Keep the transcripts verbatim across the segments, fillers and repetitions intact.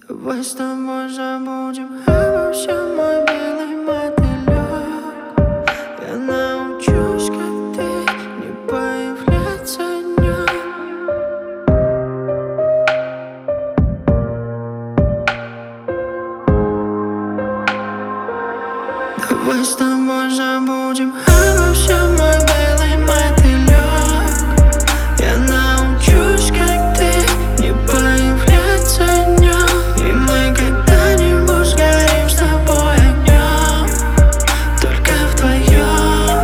Давай с тобой забудем обо всем, мой белый мотылек. Я научусь, как ты, не появляться днем. Давай с тобой забудем обо всем, мой белый мотылек. Я научусь, как ты, не появляться днем. И мы когда-нибудь сгорим с тобой огнем, только вдвоем.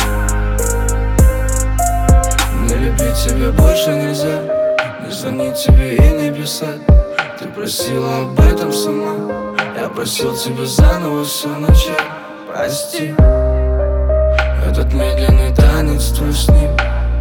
Не любить тебя больше нельзя, не звонить тебе и не писать. Ты просила об этом сама, я просил тебя заново все начать. Прости, этот медленный танец твой с ним,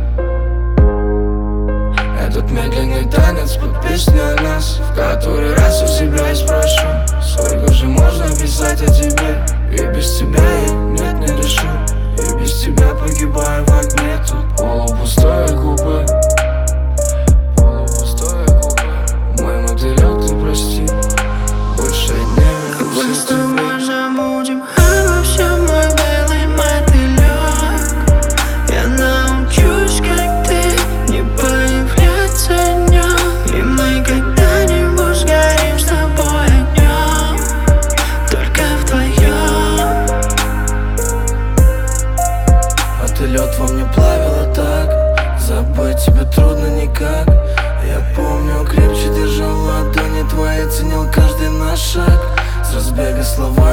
этот медленный танец под песню о нас. В который раз у себя я спрашиваю, сколько же можно писать о тебе. И без тебя я нет не решу, и без тебя погибаю в огне. Тут полупустое купе, полупустое купе. Мой мотылек, ты прости, больше не Давай с вернусь к тебе. тобой забудем обо всем, мой белый мотылек. Я научусь, как ты, не появляться днем. И мы когда-нибудь сгорим с тобой огнем, только вдвоем. А ты лед во мне плавила так, забыть тебя трудно никак. Я помню, крепче держал ладони твои, ценил каждый наш шаг. С разбега слова